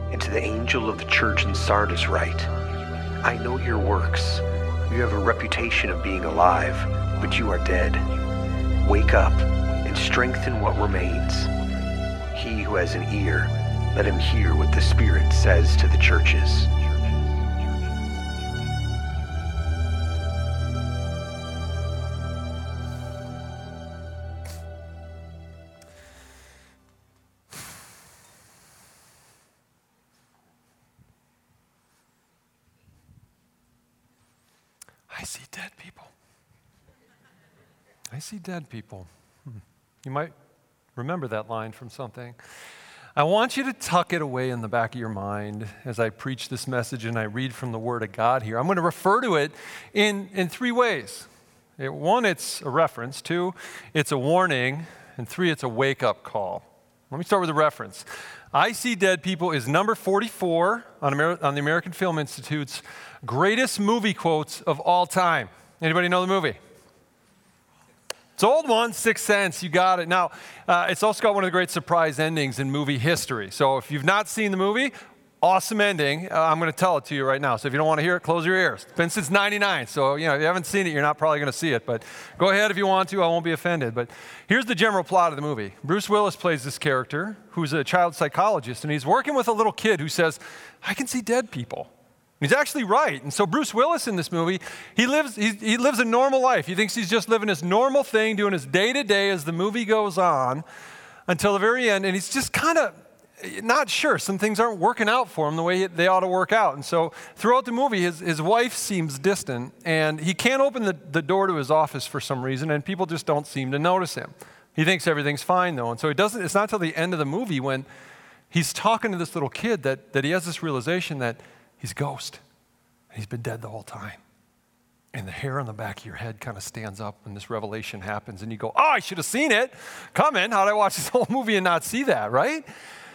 And to the angel of the church in Sardis write, I know your works. You have a reputation of being alive, but you are dead. Wake up and strengthen what remains. He who has an ear, let him hear what the Spirit says to the churches. I see dead people. I see dead people. You might remember that line from something. I want you to tuck it away in the back of your mind as I preach this message and I read from the Word of God here. I'm going to refer to it in three ways. One, it's a reference. Two, it's a warning. And three, it's a wake-up call. Let me start with the reference. I See Dead People is number 44 on the American Film Institute's greatest movie quotes of all time. Anybody know the movie? It's an old one, Sixth Sense, you got it. Now, it's also got one of the great surprise endings in movie history. So if you've not seen the movie, awesome ending. I'm going to tell it to you right now. So if you don't want to hear it, close your ears. It's been since 99, so if you haven't seen it, you're not probably going to see it. But go ahead if you want to, I won't be offended. But here's the general plot of the movie. Bruce Willis plays this character who's a child psychologist, and he's working with a little kid who says, I can see dead people. He's actually right. And so Bruce Willis in this movie, he lives a normal life. He thinks he's just living his normal thing, doing his day-to-day as the movie goes on until the very end. And he's just kind of not sure. Some things aren't working out for him the way they ought to work out. And so throughout the movie, his wife seems distant. And he can't open the door to his office for some reason. And people just don't seem to notice him. He thinks everything's fine, though. And so it's not till the end of the movie when he's talking to this little kid that he has this realization that he's a ghost. He's been dead the whole time. And the hair on the back of your head kind of stands up when this revelation happens. And you go, I should have seen it coming. How'd I watch this whole movie and not see that, right?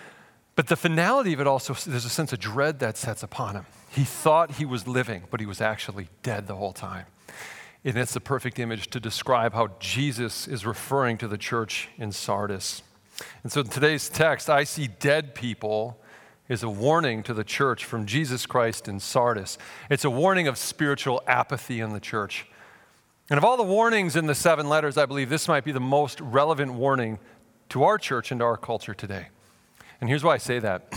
But the finality of it also, there's a sense of dread that sets upon him. He thought he was living, but he was actually dead the whole time. And it's the perfect image to describe how Jesus is referring to the church in Sardis. And so in today's text, I see dead people is a warning to the church from Jesus Christ in Sardis. It's a warning of spiritual apathy in the church. And of all the warnings in the 7 letters, I believe this might be the most relevant warning to our church and to our culture today. And here's why I say that.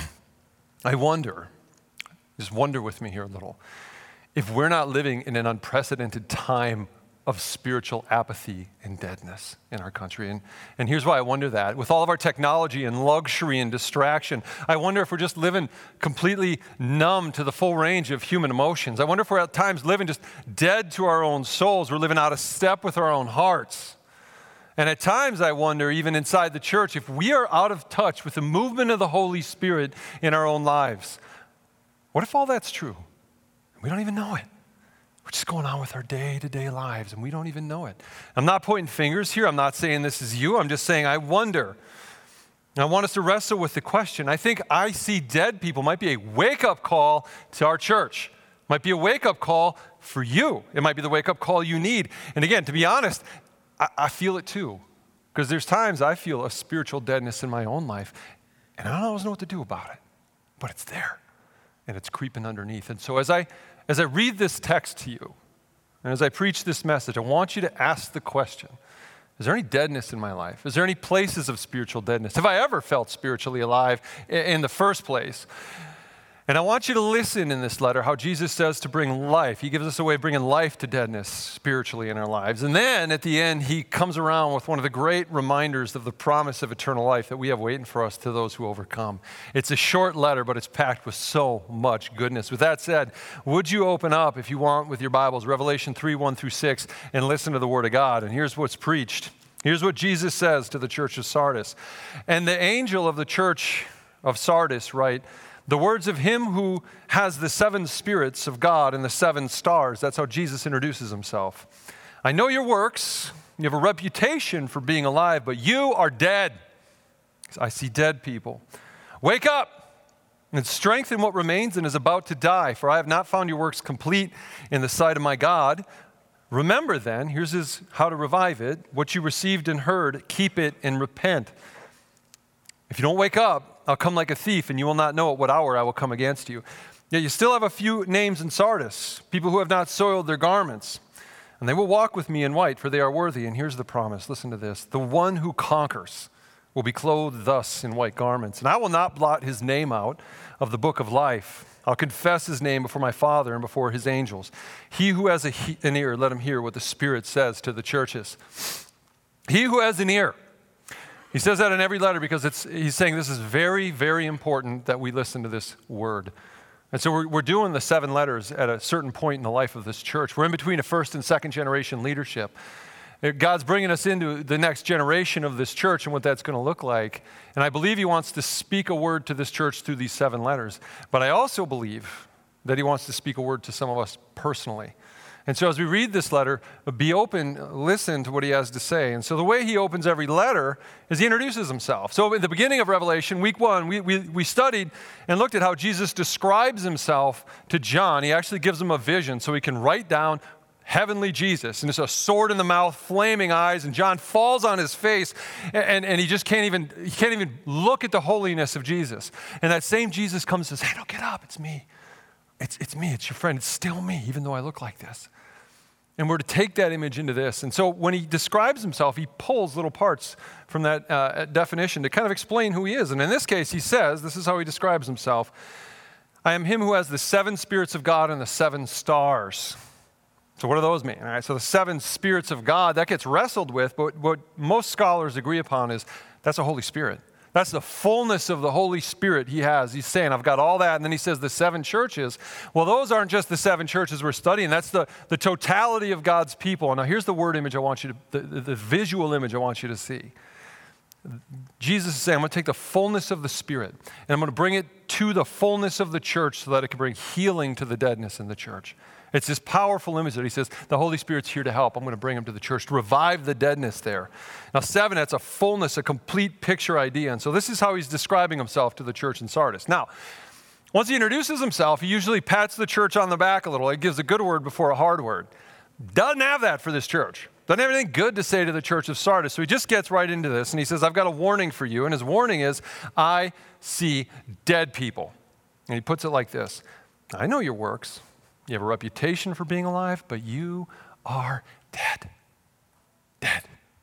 I wonder, just wonder with me here a little, if we're not living in an unprecedented time of spiritual apathy and deadness in our country. And here's why I wonder that. With all of our technology and luxury and distraction, I wonder if we're just living completely numb to the full range of human emotions. I wonder if we're at times living just dead to our own souls. We're living out of step with our own hearts. And at times I wonder, even inside the church, if we are out of touch with the movement of the Holy Spirit in our own lives. What if all that's true? We don't even know it. We're just going on with our day-to-day lives, and we don't even know it. I'm not pointing fingers here. I'm not saying this is you. I'm just saying I wonder. And I want us to wrestle with the question. I think I see dead people might be a wake-up call to our church. Might be a wake-up call for you. It might be the wake-up call you need. And again, to be honest, I feel it too. Because there's times I feel a spiritual deadness in my own life, and I don't always know what to do about it. But it's there, and it's creeping underneath. And so as I read this text to you, and as I preach this message, I want you to ask the question, is there any deadness in my life? Is there any places of spiritual deadness? Have I ever felt spiritually alive in the first place? And I want you to listen in this letter how Jesus says to bring life. He gives us a way of bringing life to deadness spiritually in our lives. And then at the end, he comes around with one of the great reminders of the promise of eternal life that we have waiting for us to those who overcome. It's a short letter, but it's packed with so much goodness. With that said, would you open up, if you want, with your Bibles, Revelation 3:1-6, and listen to the Word of God. And here's what's preached. Here's what Jesus says to the church of Sardis. And the angel of the church of Sardis write, the words of him who has the 7 spirits of God and the 7 stars. That's how Jesus introduces himself. I know your works. You have a reputation for being alive, but you are dead. I see dead people. Wake up and strengthen what remains and is about to die, for I have not found your works complete in the sight of my God. Remember then, here's how to revive it. What you received and heard, keep it and repent. If you don't wake up, I'll come like a thief, and you will not know at what hour I will come against you. Yet you still have a few names in Sardis, people who have not soiled their garments. And they will walk with me in white, for they are worthy. And here's the promise. Listen to this. The one who conquers will be clothed thus in white garments. And I will not blot his name out of the book of life. I'll confess his name before my Father and before his angels. He who has an ear, let him hear what the Spirit says to the churches. He who has an ear. He says that in every letter because he's saying this is very, very important that we listen to this word. And so we're doing the 7 letters at a certain point in the life of this church. We're in between a first and second generation leadership. God's bringing us into the next generation of this church and what that's going to look like. And I believe he wants to speak a word to this church through these 7 letters. But I also believe that he wants to speak a word to some of us personally. And so as we read this letter, be open, listen to what he has to say. And so the way he opens every letter is he introduces himself. So at the beginning of Revelation, week 1, we studied and looked at how Jesus describes himself to John. He actually gives him a vision so he can write down heavenly Jesus. And it's a sword in the mouth, flaming eyes, and John falls on his face, and he just can't even look at the holiness of Jesus. And that same Jesus comes and says, hey, no, get up, it's me. It's me, it's your friend, it's still me, even though I look like this. And we're to take that image into this. And so when he describes himself, he pulls little parts from that definition to kind of explain who he is. And in this case, he says, this is how he describes himself, I am him who has the 7 spirits of God and the 7 stars. So what do those mean? All right, so the 7 spirits of God, that gets wrestled with, but what most scholars agree upon is that's the Holy Spirit. That's the fullness of the Holy Spirit he has. He's saying, I've got all that. And then he says the 7 churches. Well, those aren't just the 7 churches we're studying. That's the totality of God's people. Now, here's the word image I want you to, the visual image I want you to see. Jesus is saying, I'm going to take the fullness of the Spirit, and I'm going to bring it to the fullness of the church so that it can bring healing to the deadness in the church. It's this powerful image that he says, the Holy Spirit's here to help. I'm going to bring him to the church to revive the deadness there. Now 7, that's a fullness, a complete picture idea. And so this is how he's describing himself to the church in Sardis. Now, once he introduces himself, he usually pats the church on the back a little. He gives a good word before a hard word. Doesn't have that for this church. Doesn't have anything good to say to the church of Sardis. So he just gets right into this. And he says, I've got a warning for you. And his warning is, I see dead people. And he puts it like this. I know your works. You have a reputation for being alive, but you are dead. Dead.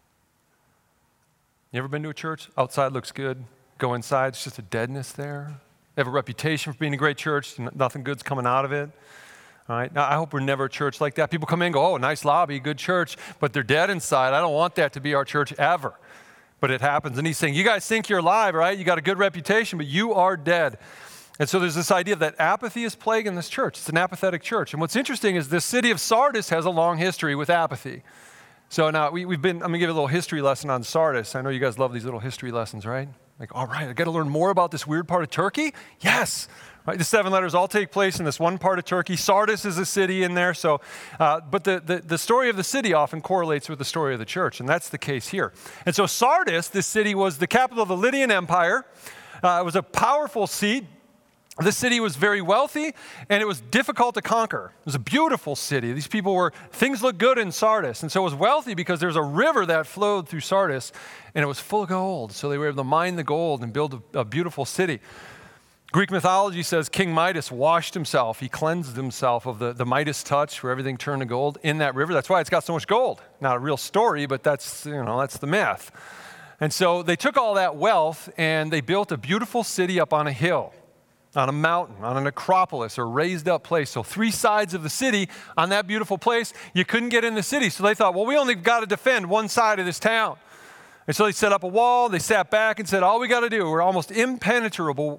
You ever been to a church? Outside looks good. Go inside, it's just a deadness there. They have a reputation for being a great church. Nothing good's coming out of it. All right. Now, I hope we're never a church like that. People come in and go, oh, nice lobby, good church, but they're dead inside. I don't want that to be our church ever. But it happens. And he's saying, you guys think you're alive, right? You got a good reputation, but you are dead. And so there's this idea that apathy is plaguing this church. It's an apathetic church. And what's interesting is this city of Sardis has a long history with apathy. So now I'm going to give you a little history lesson on Sardis. I know you guys love these little history lessons, right? Like, all right, I got to learn more about this weird part of Turkey? Yes. Right, the 7 letters all take place in this one part of Turkey. Sardis is a city in there. So, but the story of the city often correlates with the story of the church, and that's the case here. And so Sardis, this city, was the capital of the Lydian Empire. It was a powerful seat. The city was very wealthy, and it was difficult to conquer. It was a beautiful city. Things looked good in Sardis. And so it was wealthy because there was a river that flowed through Sardis, and it was full of gold. So they were able to mine the gold and build a beautiful city. Greek mythology says King Midas washed himself. He cleansed himself of the Midas touch where everything turned to gold in that river. That's why it's got so much gold. Not a real story, but that's the myth. And so they took all that wealth, and they built a beautiful city up on a hill, on a mountain, on an acropolis or raised up place. So 3 sides of the city on that beautiful place, you couldn't get in the city. So they thought, well, we only got to defend one side of this town. And so they set up a wall, they sat back and said, all we got to do, we're almost impenetrable.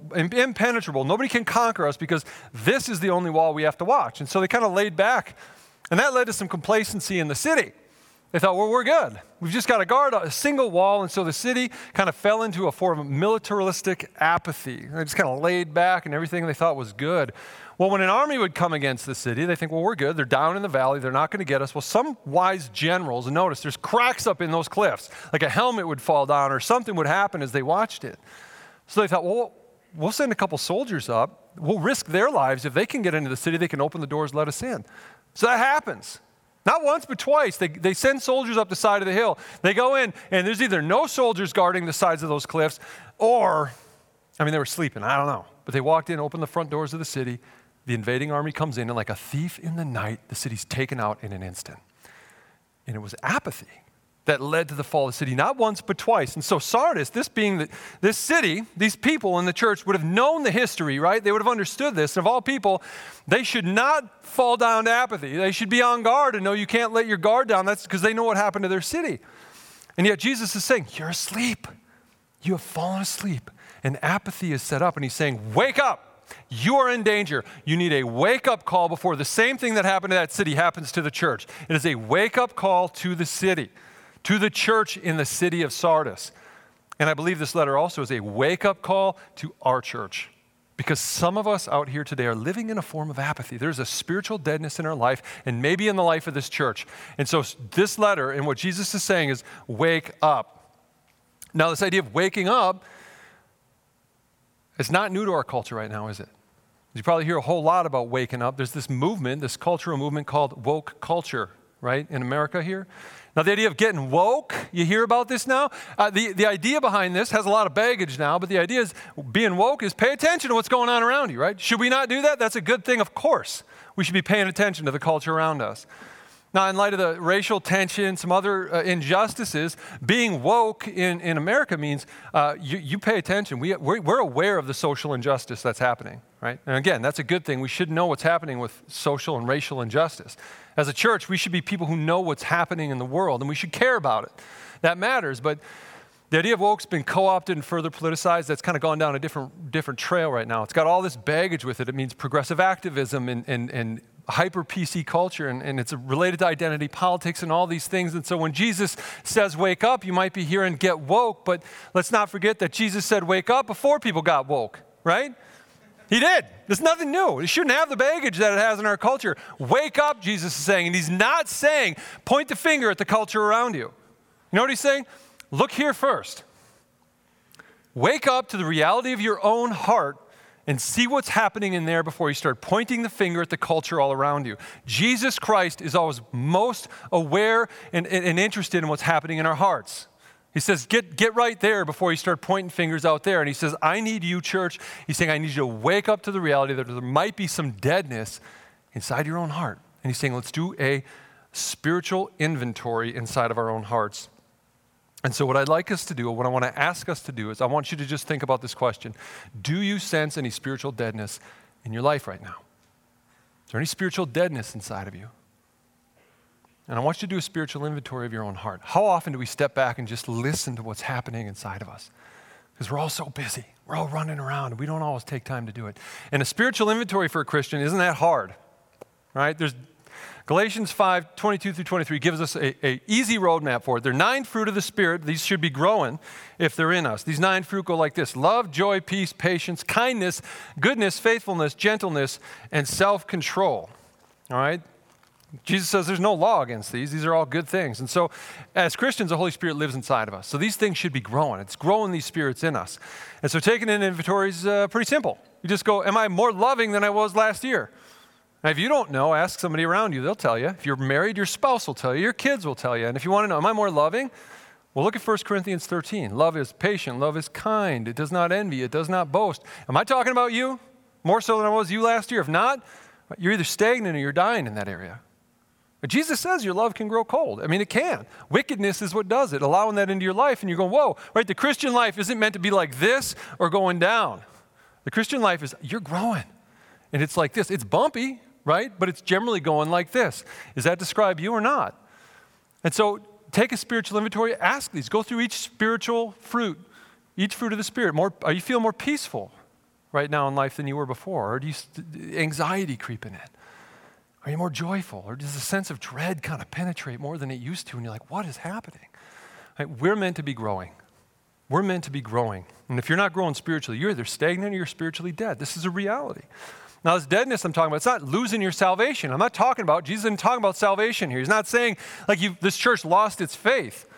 Nobody can conquer us because this is the only wall we have to watch. And so they kind of laid back. And that led to some complacency in the city. They thought, well, we're good. We've just got to guard a single wall. And so the city kind of fell into a form of militaristic apathy. They just kind of laid back and everything they thought was good. Well, when an army would come against the city, they think, well, we're good. They're down in the valley. They're not going to get us. Well, some wise generals, and notice there's cracks up in those cliffs, like a helmet would fall down or something would happen as they watched it. So they thought, well, we'll send a couple soldiers up. We'll risk their lives. If they can get into the city, they can open the doors, let us in. So that happens. Not once, but twice. They send soldiers up the side of the hill. They go in, and there's either no soldiers guarding the sides of those cliffs, or, they were sleeping. I don't know. But they walked in, opened the front doors of the city. The invading army comes in, and like a thief in the night, the city's taken out in an instant. And it was apathy that led to the fall of the city, not once, but twice. And so Sardis, this city, these people in the church would have known the history, right? They would have understood this. And of all people, they should not fall down to apathy. They should be on guard and know you can't let your guard down. That's because they know what happened to their city. And yet Jesus is saying, you're asleep. You have fallen asleep. And apathy is set up. And he's saying, wake up. You are in danger. You need a wake-up call before the same thing that happened to that city happens to the church. It is a wake-up call to the city, to the church in the city of Sardis. And I believe this letter also is a wake-up call to our church, because some of us out here today are living in a form of apathy. There's a spiritual deadness in our life, and maybe in the life of this church. And so this letter and what Jesus is saying is wake up. Now, this idea of waking up, it's not new to our culture right now, is it? You probably hear a whole lot about waking up. There's this movement, this cultural movement called woke culture, right, in America here. Now, the idea of getting woke, you hear about this now? The idea behind this has a lot of baggage now, but the idea is being woke is pay attention to what's going on around you, right? Should we not do that? That's a good thing, of course. We should be paying attention to the culture around us. Now, in light of the racial tension, some other injustices, being woke in America means you pay attention. We're aware of the social injustice that's happening, right? And again, that's a good thing. We should know what's happening with social and racial injustice. As a church, we should be people who know what's happening in the world, and we should care about it. That matters, but the idea of woke's been co-opted and further politicized. That's kind of gone down a different trail right now. It's got all this baggage with it. It means progressive activism and hyper PC culture, and it's related to identity politics and all these things. And so when Jesus says wake up, you might be hearing get woke, but let's not forget that Jesus said wake up before people got woke, right? He did. There's nothing new. It shouldn't have the baggage that it has in our culture. Wake up, Jesus is saying, and he's not saying point the finger at the culture around you. You know what he's saying? Look here first. Wake up to the reality of your own heart and see what's happening in there before you start pointing the finger at the culture all around you. Jesus Christ is always most aware and interested in what's happening in our hearts. He says, get right there before you start pointing fingers out there. And he says, I need you, church. He's saying, I need you to wake up to the reality that there might be some deadness inside your own heart. And he's saying, let's do a spiritual inventory inside of our own hearts. And so what I'd like us to do, what I want to ask us to do is I want you to just think about this question. Do you sense any spiritual deadness in your life right now? Is there any spiritual deadness inside of you? And I want you to do a spiritual inventory of your own heart. How often do we step back and just listen to what's happening inside of us? Because we're all so busy. We're all running around, and we don't always take time to do it. And a spiritual inventory for a Christian isn't that hard, right? There's Galatians 5:22-23 gives us a easy roadmap for it. There are 9 fruit of the Spirit. These should be growing if they're in us. These 9 fruit go like this: love, joy, peace, patience, kindness, goodness, faithfulness, gentleness, and self-control. All right? Jesus says there's no law against these. These are all good things. And so as Christians, the Holy Spirit lives inside of us. So these things should be growing. It's growing these spirits in us. And so taking an inventory is pretty simple. You just go, am I more loving than I was last year? Now, if you don't know, ask somebody around you. They'll tell you. If you're married, your spouse will tell you. Your kids will tell you. And if you want to know, am I more loving? Well, look at 1 Corinthians 13. Love is patient. Love is kind. It does not envy. It does not boast. Am I talking about you more so than I was you last year? If not, you're either stagnant or you're dying in that area. But Jesus says your love can grow cold. I mean, it can. Wickedness is what does it, allowing that into your life. And you're going, whoa, right? The Christian life isn't meant to be like this or going down. The Christian life is you're growing. And it's like this. It's bumpy, right? But it's generally going like this. Does that describe you or not? And so take a spiritual inventory. Ask these. Go through each spiritual fruit, each fruit of the Spirit. Are you feel more peaceful right now in life than you were before? Or do you anxiety creeping in? Are you more joyful? Or does the sense of dread kind of penetrate more than it used to? And you're like, what is happening? Right? We're meant to be growing. We're meant to be growing. And if you're not growing spiritually, you're either stagnant or you're spiritually dead. This is a reality. Now, this deadness I'm talking about, it's not losing your salvation. I'm not talking about, Jesus isn't talking about salvation here. He's not saying like this church lost its faith.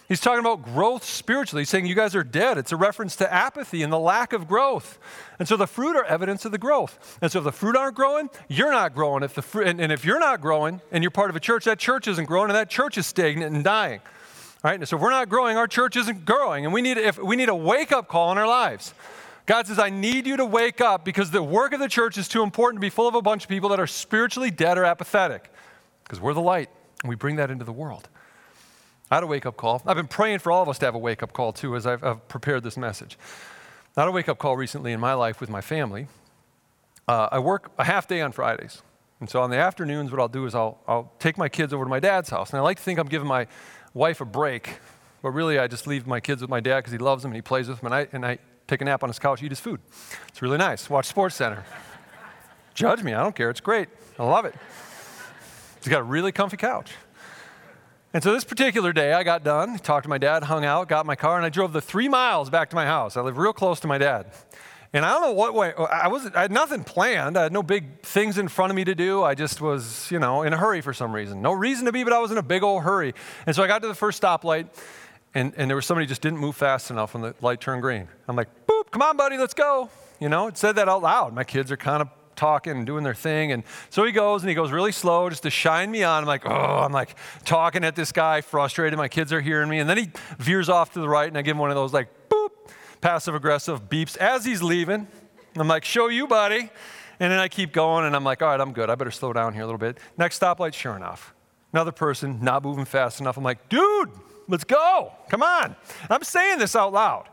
He's talking about growth spiritually. He's saying you guys are dead. It's a reference to apathy and the lack of growth. And so the fruit are evidence of the growth. And so if the fruit aren't growing, you're not growing. If the fruit, and if you're not growing and you're part of a church, that church isn't growing and that church is stagnant and dying. All right? And so if we're not growing, our church isn't growing. And we need a wake-up call in our lives. God says, I need you to wake up because the work of the church is too important to be full of a bunch of people that are spiritually dead or apathetic. Because we're the light and we bring that into the world. I had a wake-up call. I've been praying for all of us to have a wake-up call, too, as I've prepared this message. I had a wake-up call recently in my life with my family. I work a half day on Fridays. And so on the afternoons, what I'll do is I'll take my kids over to my dad's house. And I like to think I'm giving my wife a break. But really, I just leave my kids with my dad because he loves them and he plays with them. And I take a nap on his couch, eat his food. It's really nice. Watch SportsCenter. Judge me. I don't care. It's great. I love it. He's got a really comfy couch. And so this particular day, I got done, talked to my dad, hung out, got in my car, and I drove the 3 miles back to my house. I live real close to my dad. And I don't know what way, I had nothing planned. I had no big things in front of me to do. I just was, in a hurry for some reason. No reason to be, but I was in a big old hurry. And so I got to the first stoplight, and there was somebody who just didn't move fast enough when the light turned green. I'm like, boop, come on, buddy, let's go. It said that out loud. My kids are kind of talking and doing their thing. And so he goes really slow just to shine me on. I'm like talking at this guy, frustrated. My kids are hearing me. And then he veers off to the right and I give him one of those boop, passive aggressive beeps as he's leaving. I'm like, show you, buddy. And then I keep going and I'm like, all right, I'm good. I better slow down here a little bit. Next stoplight, sure enough. Another person not moving fast enough. I'm like, dude, let's go. Come on. I'm saying this out loud.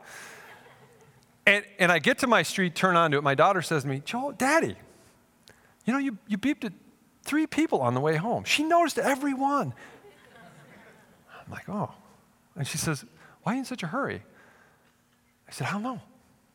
And I get to my street, turn onto it. My daughter says to me, Joel, Daddy, you beeped at 3 people on the way home. She noticed every one. I'm like, oh. And she says, why are you in such a hurry? I said, I don't know.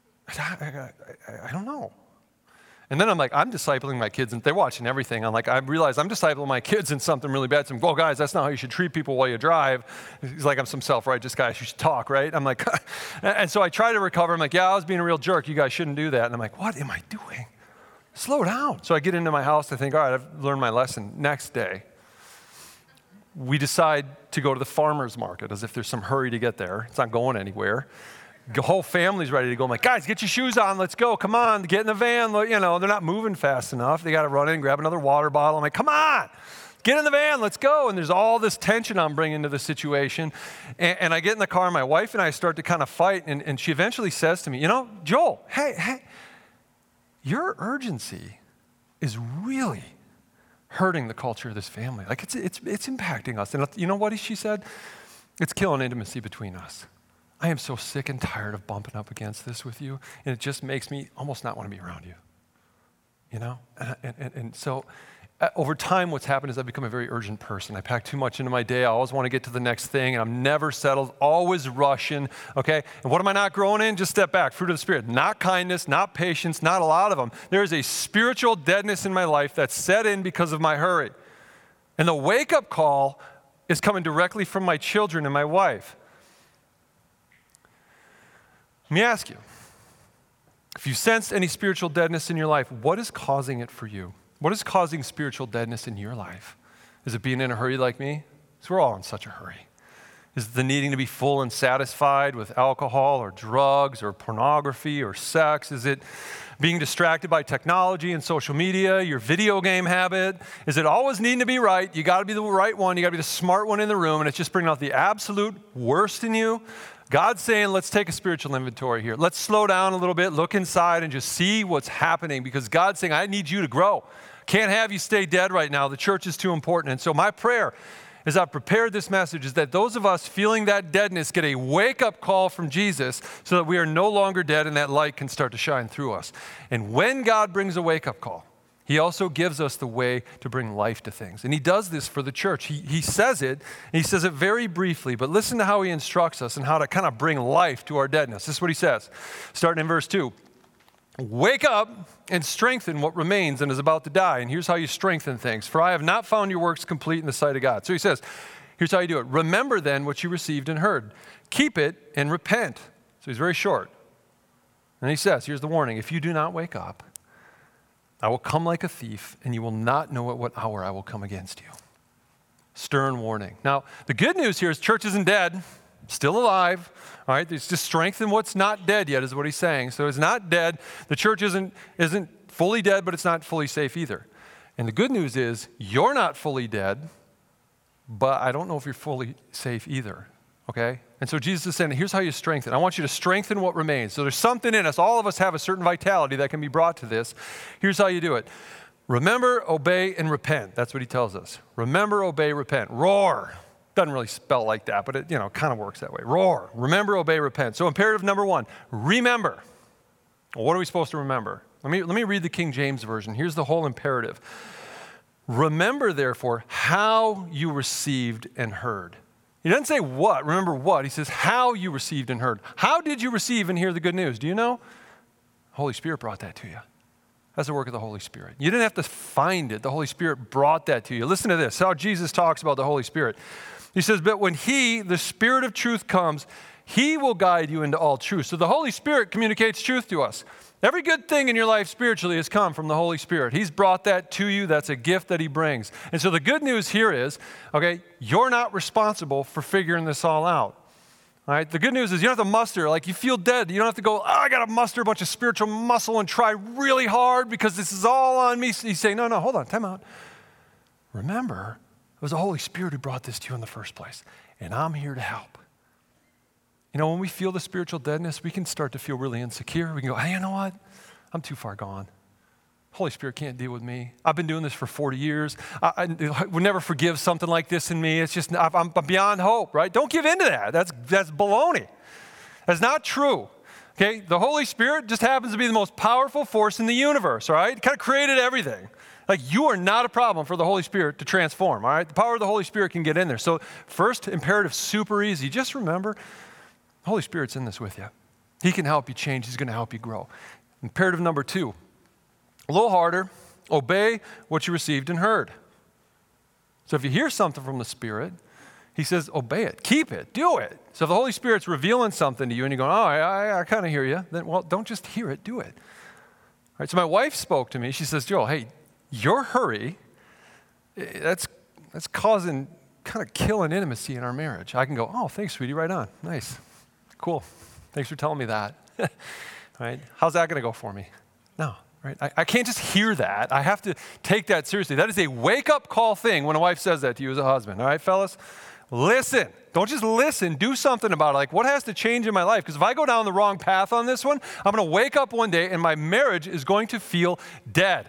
I don't know. And then I'm like, I'm discipling my kids, and they're watching everything. I realize I'm discipling my kids in something really bad. So, well, guys, that's not how you should treat people while you drive. He's like, I'm some self-righteous guy. You should talk, right? I'm like, and so I try to recover. I'm like, yeah, I was being a real jerk. You guys shouldn't do that. And I'm like, what am I doing? Slow down. So I get into my house. I think, all right, I've learned my lesson. Next day, we decide to go to the farmer's market as if there's some hurry to get there. It's not going anywhere. The whole family's ready to go. I'm like, guys, get your shoes on. Let's go. Come on. Get in the van. They're not moving fast enough. They got to run in, grab another water bottle. I'm like, come on. Get in the van. Let's go. And there's all this tension I'm bringing to the situation. And I get in the car, and my wife and I start to kind of fight. And she eventually says to me, Joel, hey, your urgency is really hurting the culture of this family. It's impacting us. And you know what she said? It's killing intimacy between us. I am so sick and tired of bumping up against this with you, and it just makes me almost not want to be around you. And so over time, what's happened is I've become a very urgent person. I pack too much into my day. I always want to get to the next thing, and I'm never settled, always rushing, okay? And what am I not growing in? Just step back. Fruit of the Spirit. Not kindness, not patience, not a lot of them. There is a spiritual deadness in my life that's set in because of my hurry. And the wake-up call is coming directly from my children and my wife. Let me ask you, if you sensed any spiritual deadness in your life, what is causing it for you? What is causing spiritual deadness in your life? Is it being in a hurry like me? Because we're all in such a hurry. Is it the needing to be full and satisfied with alcohol or drugs or pornography or sex? Is it being distracted by technology and social media, your video game habit? Is it always needing to be right? You got to be the right one. You got to be the smart one in the room, and it's just bringing out the absolute worst in you. God's saying, let's take a spiritual inventory here. Let's slow down a little bit, look inside, and just see what's happening, because God's saying, I need you to grow. Can't have you stay dead right now. The church is too important. And so my prayer, as I've prepared this message, is that those of us feeling that deadness get a wake-up call from Jesus so that we are no longer dead and that light can start to shine through us. And when God brings a wake-up call, He also gives us the way to bring life to things. And He does this for the church. He says it, and He says it very briefly, but listen to how He instructs us and how to kind of bring life to our deadness. This is what He says, starting in verse 2. Wake up and strengthen what remains and is about to die. And here's how you strengthen things. For I have not found your works complete in the sight of God. So He says, here's how you do it. Remember then what you received and heard. Keep it and repent. So He's very short. And He says, here's the warning. If you do not wake up, I will come like a thief, and you will not know at what hour I will come against you. Stern warning. Now, the good news here is church isn't dead. still alive. All right, it's just strengthen what's not dead yet is what he's saying. So it's not dead. The church isn't fully dead, but it's not fully safe either. And the good news is you're not fully dead, but I don't know if you're fully safe either, okay? And so Jesus is saying, here's how you strengthen. I want you to strengthen what remains. So there's something in us. All of us have a certain vitality that can be brought to this. Here's how you do it. Remember, obey, and repent. That's what he tells us. Remember, obey, repent. Roar. Doesn't really spell like that, but it kind of works that way. Roar. Remember, obey, repent. So imperative number 1, remember. Well, what are we supposed to remember? Let me read the King James Version. Here's the whole imperative. Remember, therefore, how you received and heard. He doesn't say what. Remember what. He says how you received and heard. How did you receive and hear the good news? Do you know? Holy Spirit brought that to you. That's the work of the Holy Spirit. You didn't have to find it. The Holy Spirit brought that to you. Listen to this, how Jesus talks about the Holy Spirit. He says, but when he, the Spirit of truth, comes, he will guide you into all truth. So the Holy Spirit communicates truth to us. Every good thing in your life spiritually has come from the Holy Spirit. He's brought that to you. That's a gift that he brings. And so the good news here is, okay, you're not responsible for figuring this all out. All right? The good news is you don't have to muster, like you feel dead. You don't have to go, I got to muster a bunch of spiritual muscle and try really hard because this is all on me. He's saying, no, hold on, time out. Remember, it was the Holy Spirit who brought this to you in the first place, and I'm here to help. When we feel the spiritual deadness, we can start to feel really insecure. We can go, hey, you know what? I'm too far gone. Holy Spirit can't deal with me. I've been doing this for 40 years. I would never forgive something like this in me. It's just, I'm beyond hope, right? Don't give in to that. That's baloney. That's not true. Okay? The Holy Spirit just happens to be the most powerful force in the universe, all right? It kind of created everything. Like, you are not a problem for the Holy Spirit to transform, all right? The power of the Holy Spirit can get in there. So first imperative, super easy. Just remember, the Holy Spirit's in this with you. He can help you change. He's going to help you grow. Imperative number 2, a little harder, obey what you received and heard. So if you hear something from the Spirit, he says, obey it, keep it, do it. So if the Holy Spirit's revealing something to you and you're going, I kind of hear you, then, well, don't just hear it, do it. All right, so my wife spoke to me. She says, Joel, hey, your hurry, that's causing, kind of killing intimacy in our marriage. I can go, oh, thanks, sweetie, right on. Nice. Cool. Thanks for telling me that. All right, how's that going to go for me? No. Right? I can't just hear that. I have to take that seriously. That is a wake-up call thing when a wife says that to you as a husband. All right, fellas? Listen. Don't just listen. Do something about it. Like, what has to change in my life? Because if I go down the wrong path on this one, I'm going to wake up one day and my marriage is going to feel dead.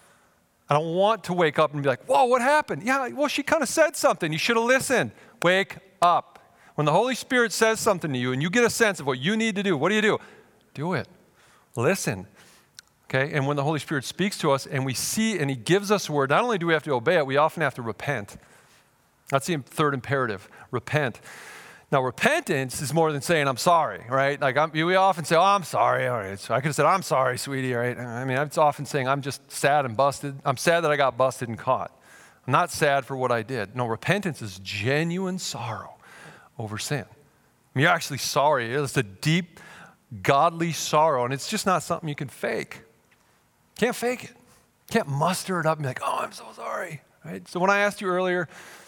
I don't want to wake up and be like, whoa, what happened? Yeah, well, she kind of said something. You should have listened. Wake up. When the Holy Spirit says something to you and you get a sense of what you need to do, what do? Do it. Listen. Okay, and when the Holy Spirit speaks to us and we see and he gives us a word, not only do we have to obey it, we often have to repent. That's the third imperative, repent. Now, repentance is more than saying, I'm sorry, right? Like we often say, oh, I'm sorry. All right, so I could have said, I'm sorry, sweetie, right? I mean, it's often saying, I'm just sad and busted. I'm sad that I got busted and caught. I'm not sad for what I did. No, repentance is genuine sorrow over sin. I mean, you're actually sorry. It's a deep, godly sorrow, and it's just not something you can fake. Can't fake it. Can't muster it up and be like, oh, I'm so sorry. Right? So when I asked you earlier,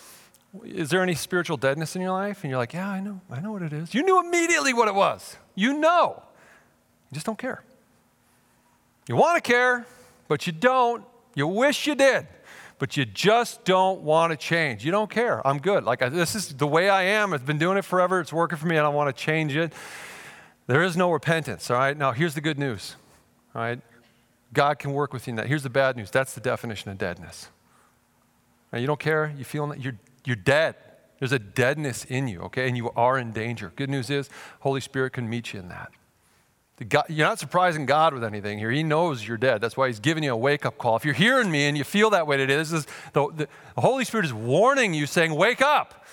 is there any spiritual deadness in your life? And you're like, yeah, I know what it is. You knew immediately what it was. You know. You just don't care. You want to care, but you don't. You wish you did, but you just don't want to change. You don't care. I'm good. Like, this is the way I am. I've been doing it forever. It's working for me. I don't want to change it. There is no repentance, all right? Now, here's the good news, all right? God can work with you in that. Here's the bad news. That's the definition of deadness. Now, you don't care. You feel you're dead. There's a deadness in you, okay? And you are in danger. Good news is Holy Spirit can meet you in that. You're not surprising God with anything here. He knows you're dead. That's why he's giving you a wake-up call. If you're hearing me and you feel that way today, the Holy Spirit is warning you, saying, wake up.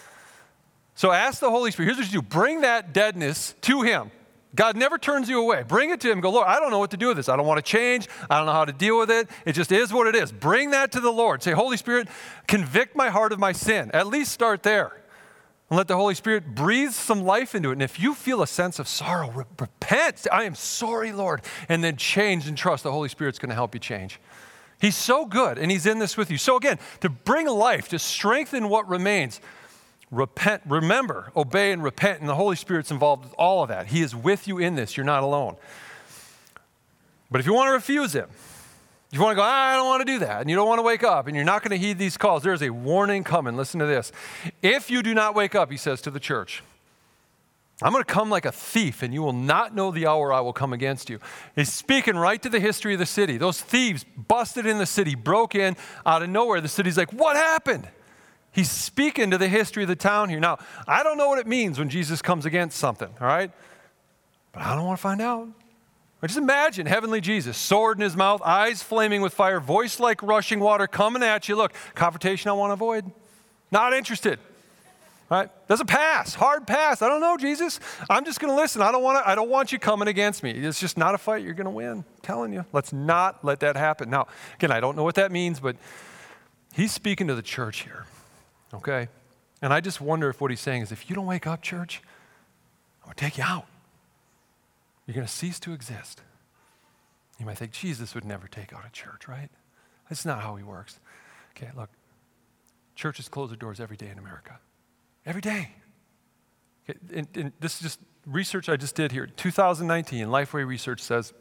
So ask the Holy Spirit. Here's what you do. Bring that deadness to him. God never turns you away. Bring it to him. Go, Lord, I don't know what to do with this. I don't want to change. I don't know how to deal with it. It just is what it is. Bring that to the Lord. Say, Holy Spirit, convict my heart of my sin. At least start there. And let the Holy Spirit breathe some life into it. And if you feel a sense of sorrow, repent. I am sorry, Lord. And then change and trust the Holy Spirit's going to help you change. He's so good, and he's in this with you. So again, to bring life, to strengthen what remains, Repent, remember, obey and repent, and the Holy Spirit's involved with all of that. He is with you in this. You're not alone. But if you want to refuse him, if you want to go, I don't want to do that, and you don't want to wake up, and you're not going to heed these calls, there's a warning coming. Listen to this. If you do not wake up, he says to the church, I'm going to come like a thief, and you will not know the hour I will come against you. He's speaking right to the history of the city. Those thieves busted in the city, broke in out of nowhere. The city's like, what happened? He's speaking to the history of the town here. Now, I don't know what it means when Jesus comes against something, all right? But I don't want to find out. Or just imagine heavenly Jesus, sword in his mouth, eyes flaming with fire, voice like rushing water coming at you. Look, confrontation I want to avoid. Not interested. Right? That's a pass, hard pass. I don't know, Jesus. I'm just going to listen. I don't want you coming against me. It's just not a fight you're going to win. I'm telling you. Let's not let that happen. Now, again, I don't know what that means, but he's speaking to the church here. Okay? And I just wonder if what he's saying is, if you don't wake up, church, I'm going to take you out. You're going to cease to exist. You might think Jesus would never take out a church, right? That's not how he works. Okay, look, churches close their doors every day in America. Every day. Okay, and this is just research I just did here. 2019, Lifeway Research says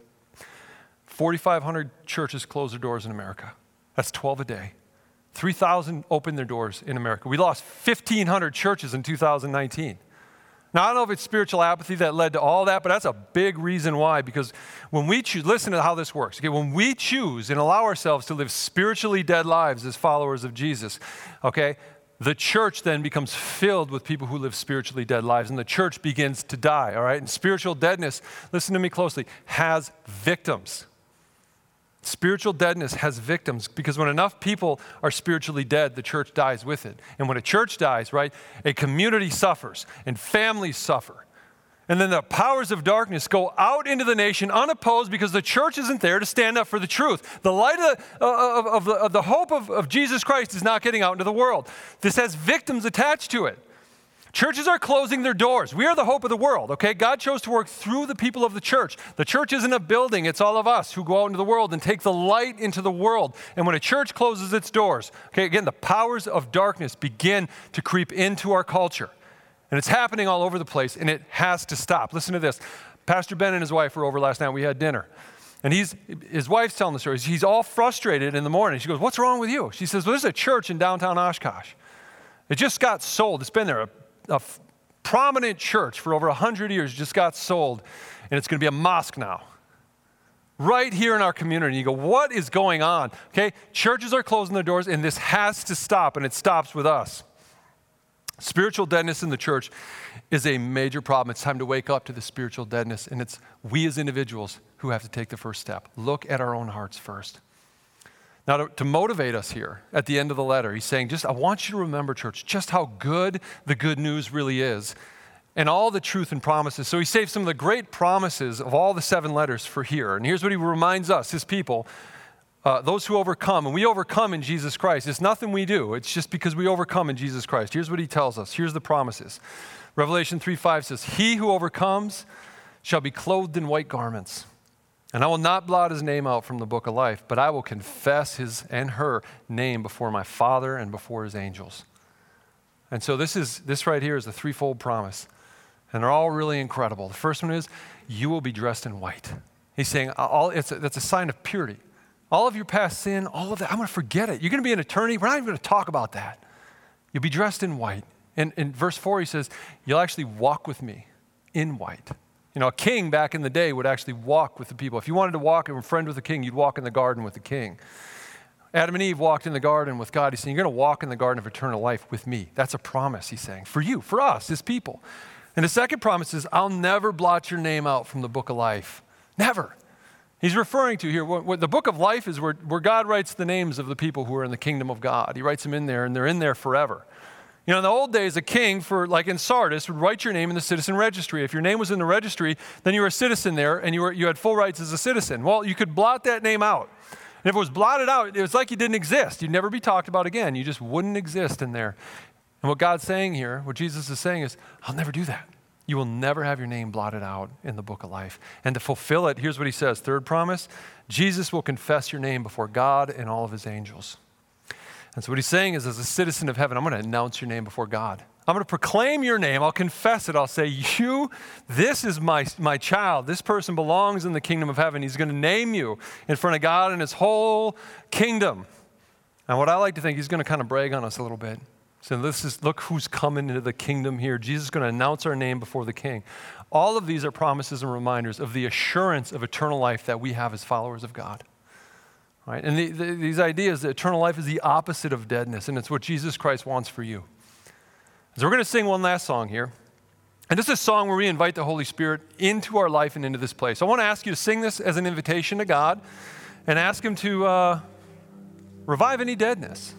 4,500 churches close their doors in America. That's 12 a day. 3,000 open their doors in America. We lost 1,500 churches in 2019. Now, I don't know if it's spiritual apathy that led to all that, but that's a big reason why. Because when we choose, listen to how this works. Okay, when we choose and allow ourselves to live spiritually dead lives as followers of Jesus, okay, the church then becomes filled with people who live spiritually dead lives, and the church begins to die, all right? And spiritual deadness, listen to me closely, has victims. Spiritual deadness has victims, because when enough people are spiritually dead, the church dies with it. And when a church dies, right, a community suffers and families suffer. And then the powers of darkness go out into the nation unopposed because the church isn't there to stand up for the truth. The light of the hope of Jesus Christ is not getting out into the world. This has victims attached to it. Churches are closing their doors. We are the hope of the world, okay? God chose to work through the people of the church. The church isn't a building. It's all of us who go out into the world and take the light into the world. And when a church closes its doors, okay, again, the powers of darkness begin to creep into our culture. And it's happening all over the place, and it has to stop. Listen to this. Pastor Ben and his wife were over last night. We had dinner. And his wife's telling the story. He's all frustrated in the morning. She goes, what's wrong with you? She says, well, there's a church in downtown Oshkosh. It just got sold. It's been there. A prominent church for over 100 years just got sold, and it's going to be a mosque now. Right here in our community. You go, what is going on? Okay, churches are closing their doors, and this has to stop, and it stops with us. Spiritual deadness in the church is a major problem. It's time to wake up to the spiritual deadness, and it's we as individuals who have to take the first step. Look at our own hearts first. Now, to motivate us here at the end of the letter, he's saying, I want you to remember, church, just how good the good news really is and all the truth and promises. So he saved some of the great promises of all the 7 letters for here. And here's what he reminds us, his people, those who overcome, and we overcome in Jesus Christ. It's nothing we do. It's just because we overcome in Jesus Christ. Here's what he tells us. Here's the promises. Revelation 3:5 says, he who overcomes shall be clothed in white garments. And I will not blot his name out from the book of life, but I will confess his and her name before my Father and before his angels. And so this right here is a threefold promise. And they're all really incredible. The first one is, you will be dressed in white. He's saying that's a sign of purity. All of your past sin, all of that, I'm going to forget it. You're going to be an eternity. We're not even going to talk about that. You'll be dressed in white. And in verse 4, he says, you'll actually walk with me in white. You know, a king back in the day would actually walk with the people. If you wanted to walk and were a friend with the king, you'd walk in the garden with the king. Adam and Eve walked in the garden with God. He's saying, you're going to walk in the garden of eternal life with me. That's a promise, he's saying, for you, for us, his people. And the second promise is, I'll never blot your name out from the book of life. Never. He's referring to here, what the book of life is where God writes the names of the people who are in the kingdom of God. He writes them in there, and they're in there forever. You know, in the old days, a king, like in Sardis, would write your name in the citizen registry. If your name was in the registry, then you were a citizen there, and you had full rights as a citizen. Well, you could blot that name out. And if it was blotted out, it was like you didn't exist. You'd never be talked about again. You just wouldn't exist in there. And what God's saying here, what Jesus is saying is, I'll never do that. You will never have your name blotted out in the book of life. And to fulfill it, here's what he says. Third promise, Jesus will confess your name before God and all of his angels. And so what he's saying is, as a citizen of heaven, I'm going to announce your name before God. I'm going to proclaim your name. I'll confess it. I'll say, this is my child. This person belongs in the kingdom of heaven. He's going to name you in front of God and his whole kingdom. And what I like to think, he's going to kind of brag on us a little bit. So look who's coming into the kingdom here. Jesus is going to announce our name before the king. All of these are promises and reminders of the assurance of eternal life that we have as followers of God. Right? And these ideas that eternal life is the opposite of deadness, and it's what Jesus Christ wants for you. So we're going to sing one last song here. And this is a song where we invite the Holy Spirit into our life and into this place. I want to ask you to sing this as an invitation to God and ask him to revive any deadness.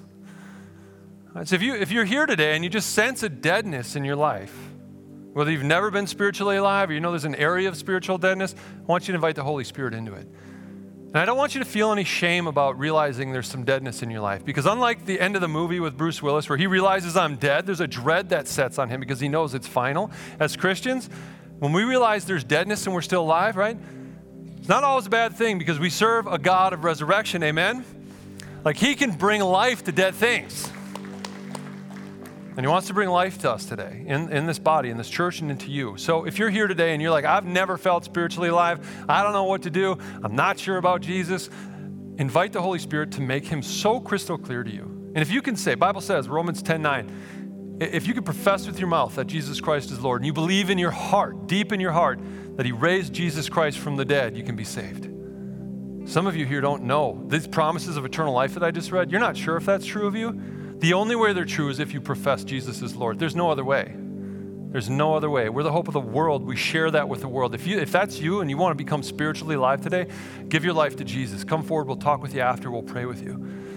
Right, so if you're here today and you just sense a deadness in your life, whether you've never been spiritually alive or you know there's an area of spiritual deadness, I want you to invite the Holy Spirit into it. And I don't want you to feel any shame about realizing there's some deadness in your life. Because unlike the end of the movie with Bruce Willis where he realizes I'm dead, there's a dread that sets on him because he knows it's final. As Christians, when we realize there's deadness and we're still alive, right? It's not always a bad thing because we serve a God of resurrection, amen? Like he can bring life to dead things. And he wants to bring life to us today in this body, in this church, and into you. So if you're here today and you're like, I've never felt spiritually alive, I don't know what to do, I'm not sure about Jesus, invite the Holy Spirit to make him so crystal clear to you. And if you can say, Bible says, Romans 10:9, if you can profess with your mouth that Jesus Christ is Lord, and you believe in your heart, deep in your heart, that he raised Jesus Christ from the dead, you can be saved. Some of you here don't know these promises of eternal life that I just read. You're not sure if that's true of you. The only way they're true is if you profess Jesus as Lord. There's no other way. There's no other way. We're the hope of the world. We share that with the world. If that's you and you want to become spiritually alive today, give your life to Jesus. Come forward. We'll talk with you after. We'll pray with you.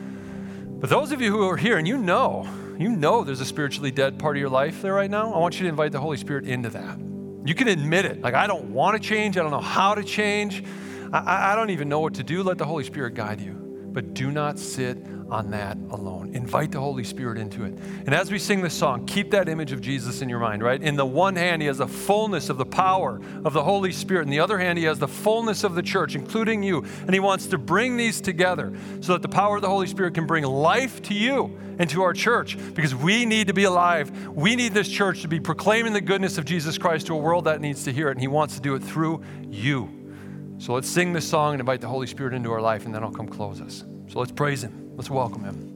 But those of you who are here and you know there's a spiritually dead part of your life there right now, I want you to invite the Holy Spirit into that. You can admit it. Like, I don't want to change. I don't know how to change. I don't even know what to do. Let the Holy Spirit guide you. But do not sit on that alone. Invite the Holy Spirit into it. And as we sing this song, keep that image of Jesus in your mind, right? In the one hand, he has the fullness of the power of the Holy Spirit. In the other hand, he has the fullness of the church, including you. And he wants to bring these together so that the power of the Holy Spirit can bring life to you and to our church, because we need to be alive. We need this church to be proclaiming the goodness of Jesus Christ to a world that needs to hear it. And he wants to do it through you. So let's sing this song and invite the Holy Spirit into our life, and then I'll come close us. So let's praise him. Let's welcome him.